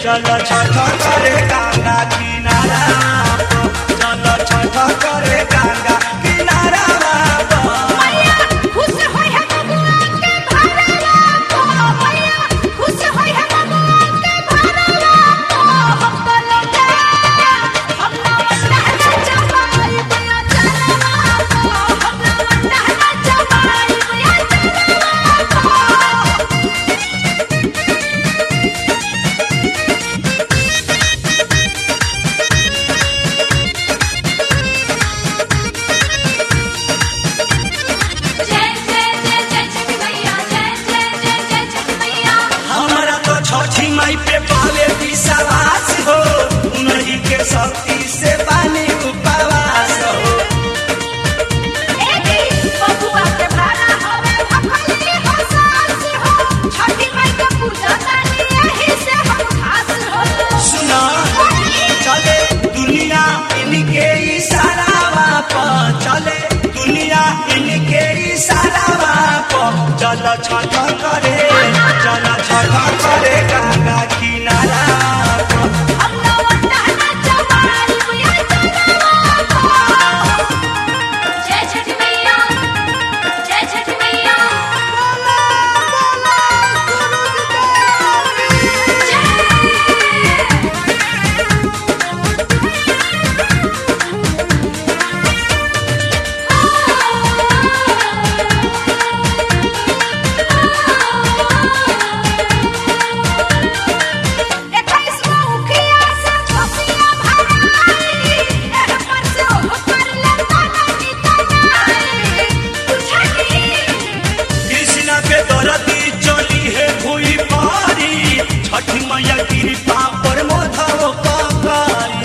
चलो छठ करे गंगा किनारा चलो छठ करे गंगा किनारा शक्ति से पानी उपवास हो बबुआ के भाड़ा हवे भखली हो सास हो छठी माई के पूजा तानी यही से हम खास हो सुना चले दुनिया इनके इशारा पर चले दुनिया इनके इशारा पर चल छठ करे चल छठ करे गंगा किनारा छठी मैया कृपा पर मोधव ककारी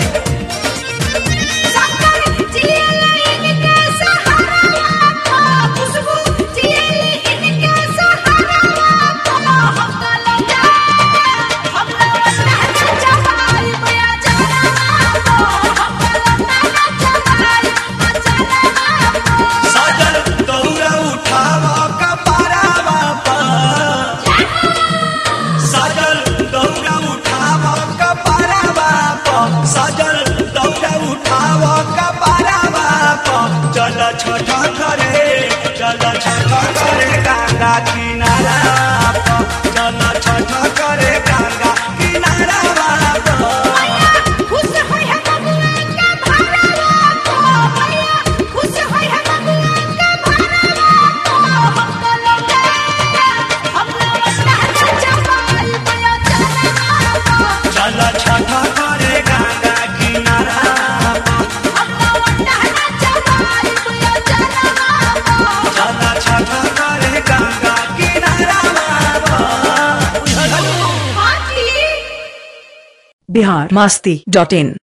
सजल दौरा उठाव कपड़ावा पर सजल दौरा उठाव कपड़ावा पर सजल दौरा उठाव कपड़ावा पर चल छठ करे गंगा किनारा पर चल छठ करे गंगा किनारा चल छठ करे गंगा किनारा चल छठ करे गंगा किनारा बिहार masti.in